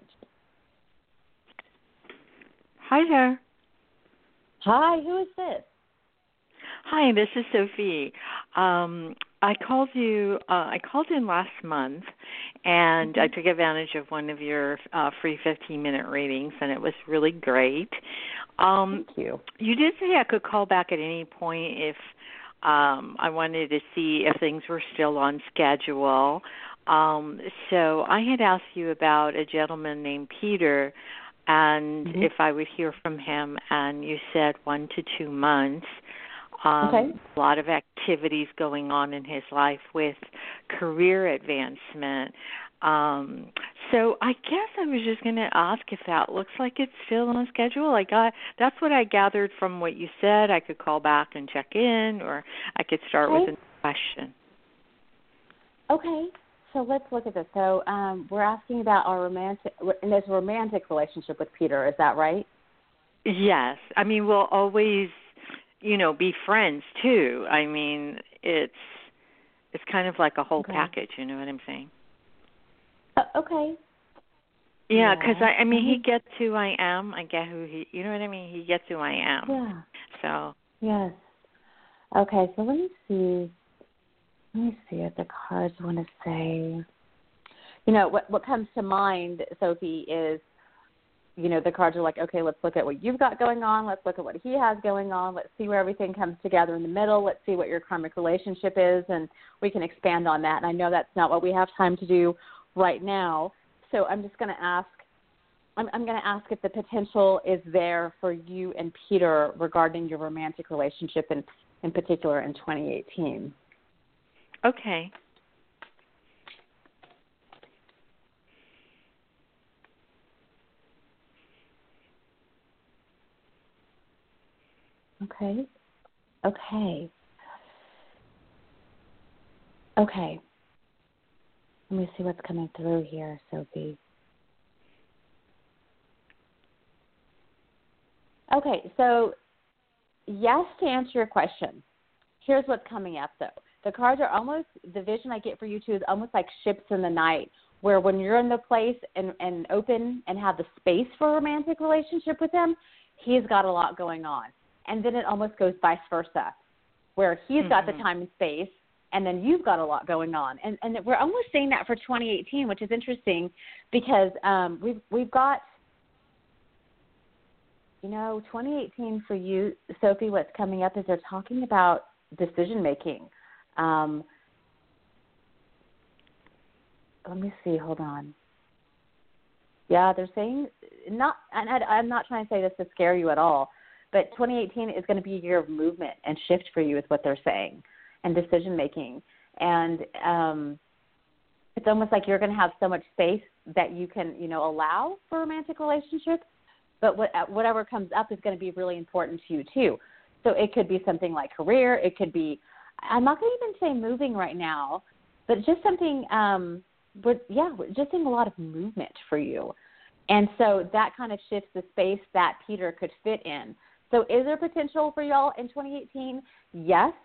Hi there. Hi, who is this? Hi, this is Sophie. Um, I called you. Uh, I called in last month, and mm-hmm. I took advantage of one of your uh, free fifteen-minute readings, and it was really great. Um, Thank you. You did say I could call back at any point if um, I wanted to see if things were still on schedule. Um, so I had asked you about a gentleman named Peter, and mm-hmm. if I would hear from him, and you said one to two months. Um, okay. A lot of activities going on in his life with career advancement. Um, so I guess I was just going to ask if that looks like it's still on schedule. I got that's what I gathered from what you said. I could call back and check in, or I could start okay. with a question. Okay. So let's look at this. So um, we're asking about our romantic, and there's a romantic relationship with Peter. Is that right? Yes. I mean, we'll always, you know, be friends too. I mean, it's it's kind of like a whole okay. package. You know what I'm saying? Uh, okay. Yeah, because yeah. I, I mean, mm-hmm. he gets who I am. I get who he. You know what I mean? He gets who I am. Yeah. So. Yes. Okay. So let me see. Let me see what the cards want to say. You know, what what comes to mind, Sophie, is, you know, the cards are like, okay, let's look at what you've got going on. Let's look at what he has going on. Let's see where everything comes together in the middle. Let's see what your karmic relationship is, and we can expand on that. And I know that's not what we have time to do right now. So I'm just going to ask, I'm, I'm going to ask if the potential is there for you and Peter regarding your romantic relationship, in, in particular in twenty eighteen. Okay. Okay. Okay. Okay. Let me see what's coming through here, Sophie. Okay, so yes, to answer your question, here's what's coming up, though. The cards are almost, the vision I get for you two is almost like ships in the night, where when you're in the place and, and open and have the space for a romantic relationship with him, he's got a lot going on. And then it almost goes vice versa, where he's mm-hmm. got the time and space, and then you've got a lot going on. And, and we're almost seeing that for twenty eighteen, which is interesting because um, we've, we've got, you know, twenty eighteen for you, Sophie, what's coming up is they're talking about decision-making. Um, let me see. Hold on. Yeah, they're saying not. And I, I'm not trying to say this to scare you at all, but twenty eighteen is going to be a year of movement and shift for you, is what they're saying, and decision making. And um, it's almost like you're going to have so much space that you can, you know, allow for a romantic relationship. But what, whatever comes up is going to be really important to you too. So it could be something like career. It could be. I'm not going to even say moving right now, but just something. Um, But, yeah, just seeing a lot of movement for you. And so that kind of shifts the space that Peter could fit in. So is there potential for y'all in twenty eighteen? Yes.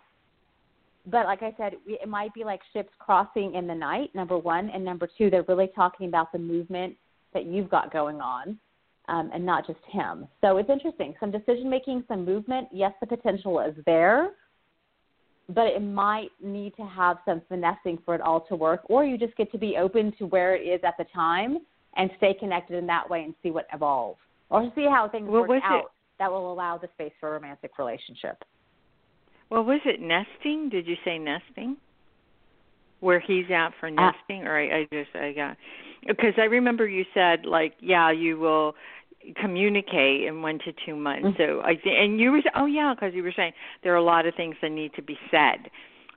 But like I said, it might be like ships crossing in the night, number one. And number two, they're really talking about the movement that you've got going on um, and not just him. So it's interesting. Some decision-making, some movement. Yes, the potential is there. But it might need to have some finessing for it all to work, or you just get to be open to where it is at the time and stay connected in that way and see what evolves, or see how things well, work out it, that will allow the space for a romantic relationship. Well, was it nesting? Did you say nesting? Where he's out for nesting, uh, or I, I just I got because I remember you said like yeah you will communicate in one to two months. Mm-hmm. So I and you were oh yeah because you were saying there are a lot of things that need to be said.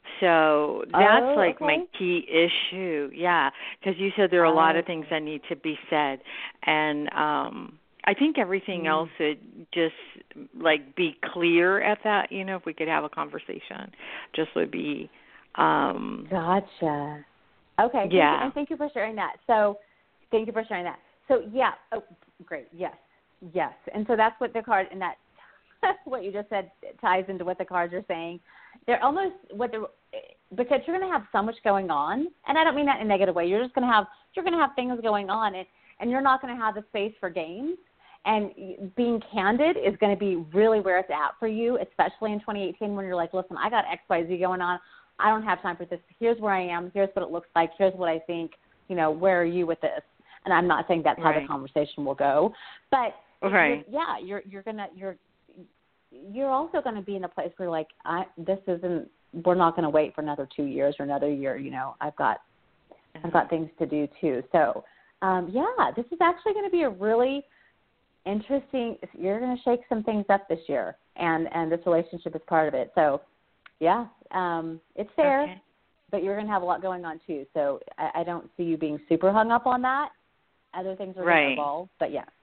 So that's oh, like okay. my key issue. Yeah, because you said there are a lot of things that need to be said, and um, I think everything mm. else would just like be clear at that. You know, if we could have a conversation, just would be. Um, gotcha. Okay. Thank yeah. You, and thank you for sharing that. So, thank you for sharing that. So yeah. Oh, great. Yes. Yes. And so that's what the card and that what you just said ties into what the cards are saying. They're almost what they're because you're going to have so much going on, and I don't mean that in a negative way. You're just going to have you're going to have things going on, and and you're not going to have the space for games. And being candid is going to be really where it's at for you, especially in twenty eighteen when you're like, listen, I got X, Y, Z going on. I don't have time for this. Here's where I am. Here's what it looks like. Here's what I think. You know, where are you with this? And I'm not saying that's right. how the conversation will go, but right. you're, yeah, you're you're gonna you're you're also going to be in a place where like I this isn't. We're not going to wait for another two years or another year. You know, I've got mm-hmm. I've got things to do too. So um, yeah, this is actually going to be a really interesting. You're going to shake some things up this year, and and this relationship is part of it. So yeah, um, it's fair, okay. but you're going to have a lot going on too. So I, I don't see you being super hung up on that. Other things are right. going to evolve, but yeah.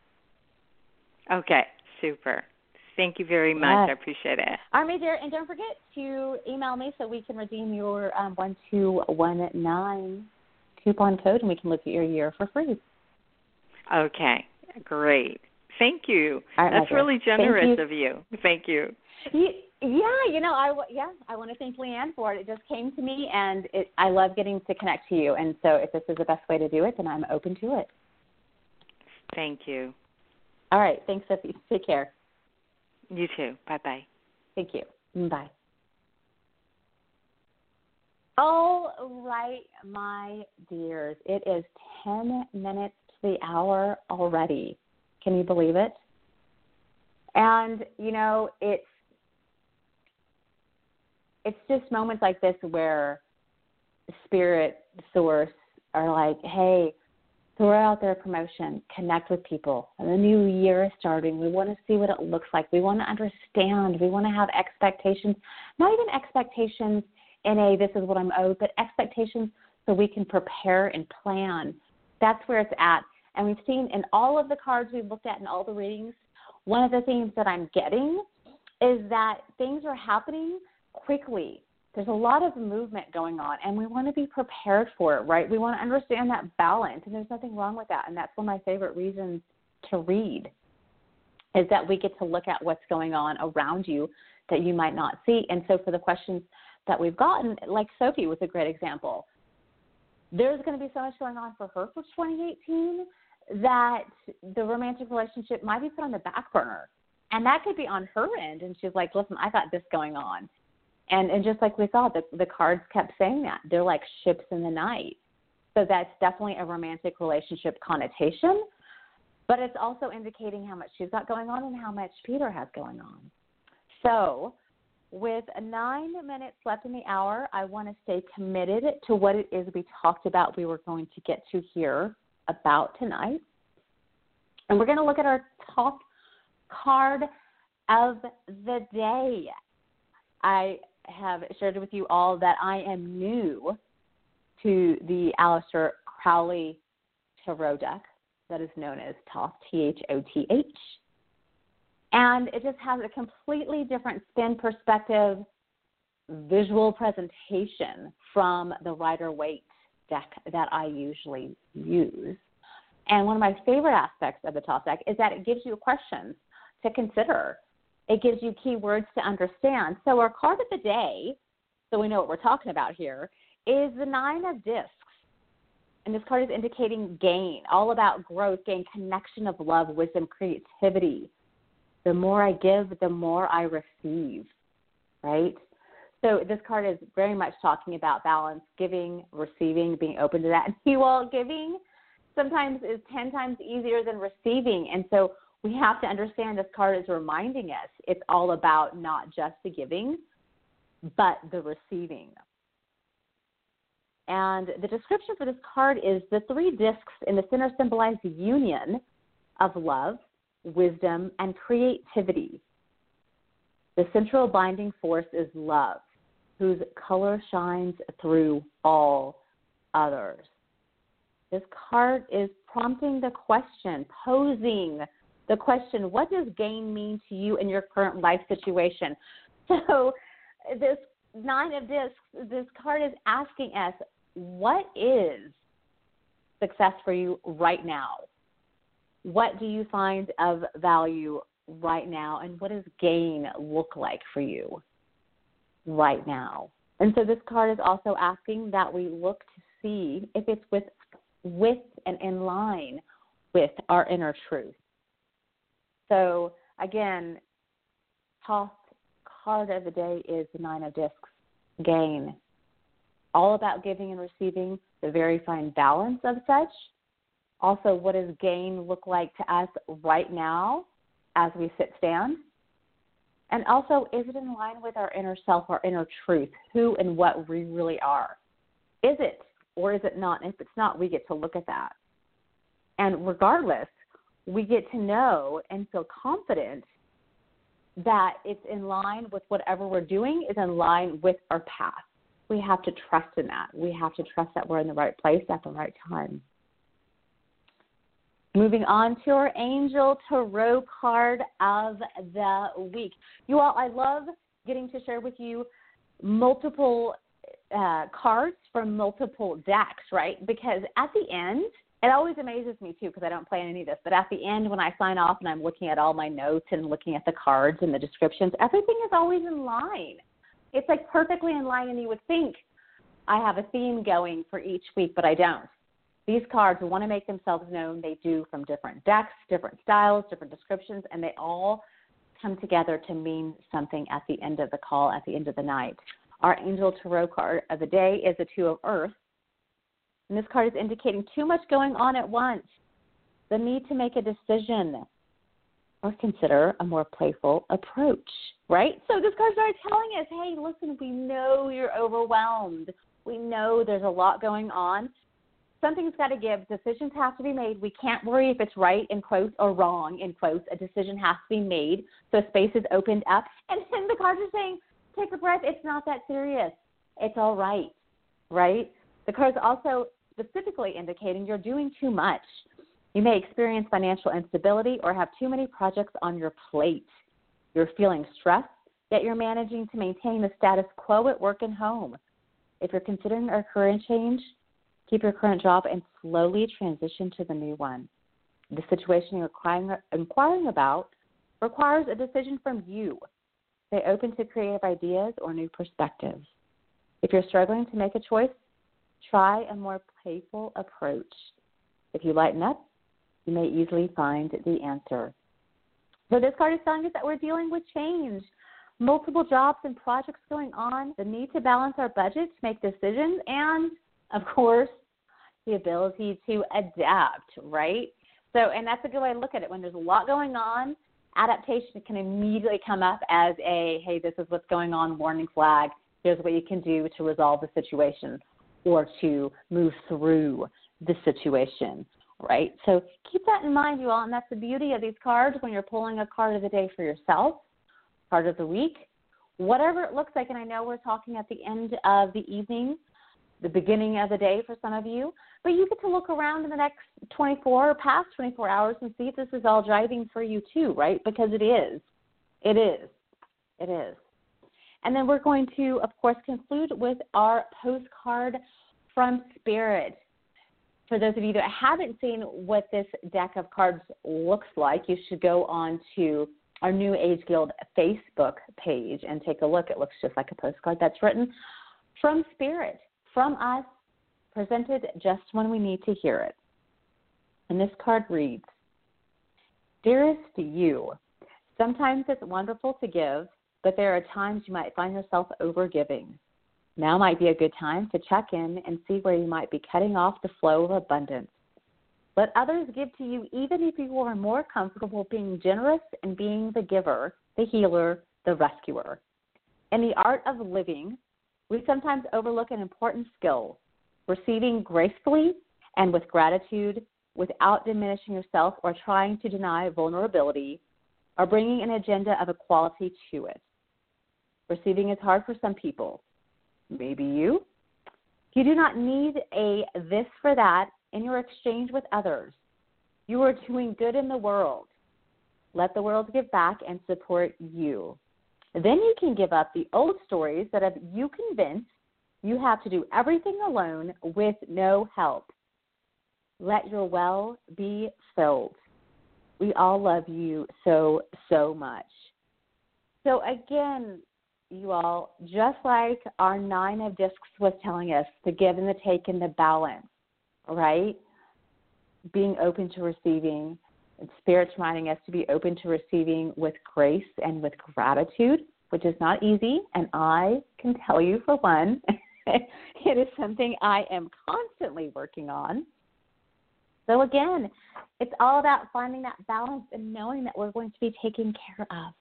Okay, super. Thank you very much. Yes. I appreciate it. All right, my dear, and don't forget to email me so we can redeem your um, one two one nine coupon code, and we can look at your year for free. Okay, great. Thank you. All right, That's really generous you. of you. Thank you. you. Yeah, you know, I yeah, I want to thank Leanne for it. It just came to me, and it, I love getting to connect to you. And so, if this is the best way to do it, then I'm open to it. Thank you. All right, thanks, Sophie. Take care. You too. Bye-bye. Thank you. Bye. All right, my dears. It is ten minutes to the hour already. Can you believe it? And, you know, it's it's just moments like this where Spirit, Source are like, hey, throw out their promotion, connect with people. And the new year is starting. We want to see what it looks like. We want to understand. We want to have expectations, not even expectations in a this is what I'm owed, but expectations so we can prepare and plan. That's where it's at. And we've seen in all of the cards we've looked at in all the readings, one of the themes that I'm getting is that things are happening quickly. There's a lot of movement going on, and we want to be prepared for it, right? We want to understand that balance, and there's nothing wrong with that, and that's one of my favorite reasons to read, is that we get to look at what's going on around you that you might not see. And so for the questions that we've gotten, like Sophie was a great example, there's going to be so much going on for her for twenty eighteen that the romantic relationship might be put on the back burner. And that could be on her end. And she's like, listen, I got this going on. And and just like we saw, the, the cards kept saying that. They're like ships in the night. So that's definitely a romantic relationship connotation. But it's also indicating how much she's got going on and how much Peter has going on. So with nine minutes left in the hour, I want to stay committed to what it is we talked about we were going to get to here about tonight. And we're going to look at our top card of the day. I have shared with you all that I am new to the Aleister Crowley Tarot deck that is known as Thoth, T H O T H. And it just has a completely different spin, perspective, visual presentation from the Rider-Waite deck that I usually use. And one of my favorite aspects of the Thoth deck is that it gives you questions to consider. It gives you keywords to understand. So our card of the day, so we know what we're talking about here, is the Nine of Discs. And this card is indicating gain, all about growth, gain, connection of love, wisdom, creativity. The more I give, the more I receive, right? So this card is very much talking about balance, giving, receiving, being open to that. And you all, giving sometimes is ten times easier than receiving. And so we have to understand this card is reminding us it's all about not just the giving, but the receiving. And the description for this card is the three discs in the center symbolize the union of love, wisdom, and creativity. The central binding force is love, whose color shines through all others. This card is prompting the question, posing the question, what does gain mean to you in your current life situation? So this Nine of Discs, this card is asking us, what is success for you right now? What do you find of value right now? And what does gain look like for you right now? And so this card is also asking that we look to see if it's with, with and in line with our inner truth. So again, Thoth card of the day is the Nine of Discs, gain. All about giving and receiving, the very fine balance of such. Also, what does gain look like to us right now as we sit stand? And also, is it in line with our inner self, our inner truth, who and what we really are? Is it or is it not? And if it's not, we get to look at that. And regardless, we get to know and feel confident that it's in line with whatever we're doing is in line with our path. We have to trust in that. We have to trust that we're in the right place at the right time. Moving on to our Angel Tarot card of the week. You all, I love getting to share with you multiple uh, cards from multiple decks, right? Because at the end, it always amazes me too, because I don't plan any of this, but at the end when I sign off and I'm looking at all my notes and looking at the cards and the descriptions, everything is always in line. It's like perfectly in line, and you would think I have a theme going for each week, but I don't. These cards want to make themselves known. They do, from different decks, different styles, different descriptions, and they all come together to mean something at the end of the call, at the end of the night. Our Angel Tarot card of the day is the Two of Earth, and this card is indicating too much going on at once, the need to make a decision or consider a more playful approach, right? So this card started telling us, hey, listen, we know you're overwhelmed. We know there's a lot going on. Something's got to give. Decisions have to be made. We can't worry if it's right, in quotes, or wrong, in quotes. A decision has to be made, so space is opened up. And then the cards are saying, take a breath. It's not that serious. It's all right, right? The card's also specifically indicating you're doing too much. You may experience financial instability or have too many projects on your plate. You're feeling stressed, yet you're managing to maintain the status quo at work and home. If you're considering a career change, keep your current job and slowly transition to the new one. The situation you're inquiring, inquiring about requires a decision from you. Stay open to creative ideas or new perspectives. If you're struggling to make a choice, try a more playful approach. If you lighten up, you may easily find the answer. So this card is telling us that we're dealing with change, multiple jobs and projects going on, the need to balance our budgets, make decisions, and, of course, the ability to adapt, right? So, and that's a good way to look at it. When there's a lot going on, adaptation can immediately come up as a, hey, this is what's going on, warning flag. Here's what you can do to resolve the situation or to move through the situation, right? So keep that in mind, you all, and that's the beauty of these cards when you're pulling a card of the day for yourself, card of the week, whatever it looks like. And I know we're talking at the end of the evening, the beginning of the day for some of you, but you get to look around in the next twenty-four or past twenty-four hours and see if this is all driving for you too, right? Because it is. It is. It is. And then we're going to, of course, conclude with our postcard from Spirit. For those of you that haven't seen what this deck of cards looks like, you should go on to our New Age Guild Facebook page and take a look. It looks just like a postcard that's written from Spirit, from us, presented just when we need to hear it. And this card reads, Dearest you, sometimes it's wonderful to give, but there are times you might find yourself overgiving. Now might be a good time to check in and see where you might be cutting off the flow of abundance. Let others give to you even if you are more comfortable being generous and being the giver, the healer, the rescuer. In the art of living, we sometimes overlook an important skill, receiving gracefully and with gratitude without diminishing yourself or trying to deny vulnerability or bringing an agenda of equality to it. Receiving is hard for some people. Maybe you. You do not need a this for that in your exchange with others. You are doing good in the world. Let the world give back and support you. Then you can give up the old stories that have you convinced you have to do everything alone with no help. Let your well be filled. We all love you so, so much. So again, you all, just like our Nine of Discs was telling us, the give and the take and the balance, right? Being open to receiving. And Spirit's reminding us to be open to receiving with grace and with gratitude, which is not easy. And I can tell you, for one, it is something I am constantly working on. So again, it's all about finding that balance and knowing that we're going to be taken care of.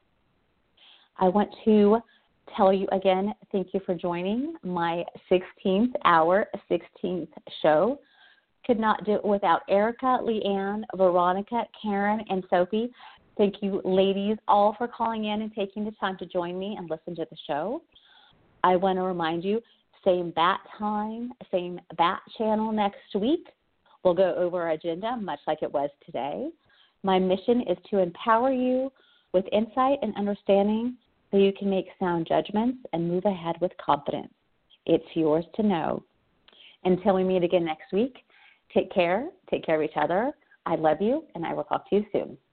I want to tell you again, thank you for joining my sixteenth hour, sixteenth show. Could not do it without Erica, Leanne, Veronica, Karen, and Sophie. Thank you, ladies, all for calling in and taking the time to join me and listen to the show. I want to remind you, same bat time, same bat channel next week. We'll go over our agenda much like it was today. My mission is to empower you with insight and understanding so you can make sound judgments and move ahead with confidence. It's yours to know. Until we meet again next week, take care, take care of each other. I love you, and I will talk to you soon.